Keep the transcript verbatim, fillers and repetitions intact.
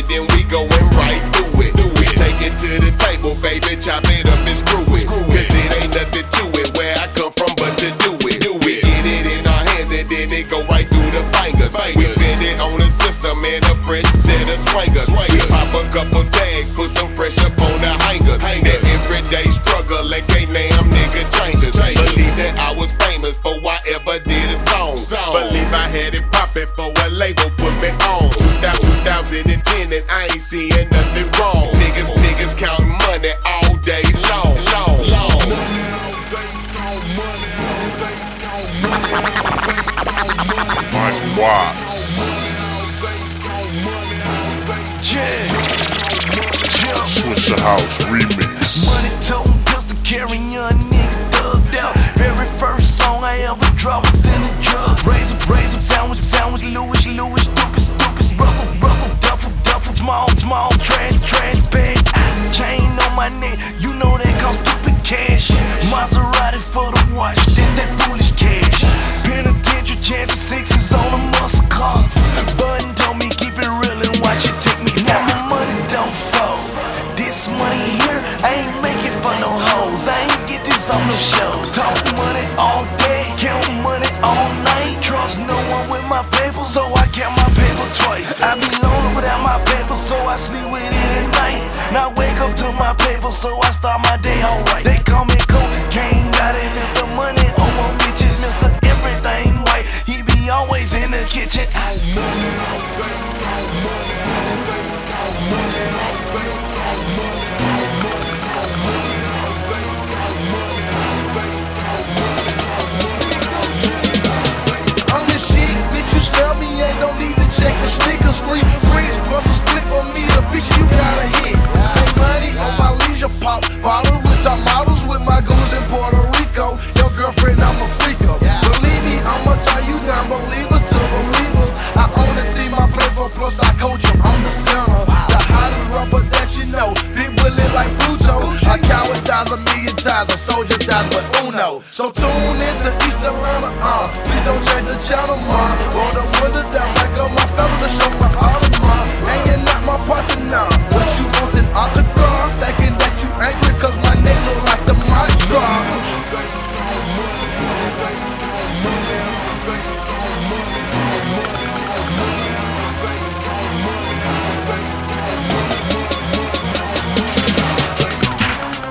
it, then we going right through it. We take it to the table, baby, chop it up and screw it. Cause it ain't nothing to it where I come from but to do it. We get it in our hands and then it go right through the fingers. We spend it on the system and a fresh set of swingers. We pop a couple tags, put some fresh up on the hangers. That everyday struggle and can't damn nigga changes. Believe that I was famous before I ever did a song. Believe I had it poppin' for a label put me on. two thousand ten and I ain't seeing nothing wrong. Niggas, niggas counting money all day long, long, long. Money all day, count money all day, count money all day, count money. Mike Watts. Switch the House remix. Money toting pistol carrying young nigga thugged out. Very first song I ever dropped was in the drug. Razor, razor, sandwich, sandwich, Louis, Louis, stupid, stupid, rubber, rubber, duffel, duffel, small, small, trash, trash bag. Chain on my neck, you know that cost stupid cash. Maserati for the watch, that's that foolish cash. Penitentiary chances, sixes on a muscle car. Button told me keep it real and watch it take me. Now my money don't fall. This money here, I ain't make it for no hoes. I ain't get this on no shows. Talk money all day, count money all night. Trust no one with my paper, so I count my paper twice. I be lonely without my paper, so I sleep with it at night. Now wake up to my paper, so I start my day alright. They call me cocaine, got it, Mister Money over bitches, Mister Everything White. He be always in the kitchen. All money, all day, all money, all day, all money, all day, all money, all money, all money, all day, all money, all day, all money, all money, all money, all day. I'm the shit, bitch, you smell me, ain't no need to check the sneakers. Three freeze plus a split for me, the bitch you gotta hit. Ain't money on my leisure pop bottles with top models with my goons in Puerto Rico. Your girlfriend, I'm a freak of. Believe me, I'ma tell you non-believers to believers. I own the team, I play for, plus I coach them. I'm the center, the hottest rapper that you know. Big Willie like Pluto. A coward dies a million times, a soldier dies but uno. So tune into East Atlanta, uh. Please don't change the channel, man. Roll the window down, back up my fellow to show my Audemars. And you're not my partner now. What you want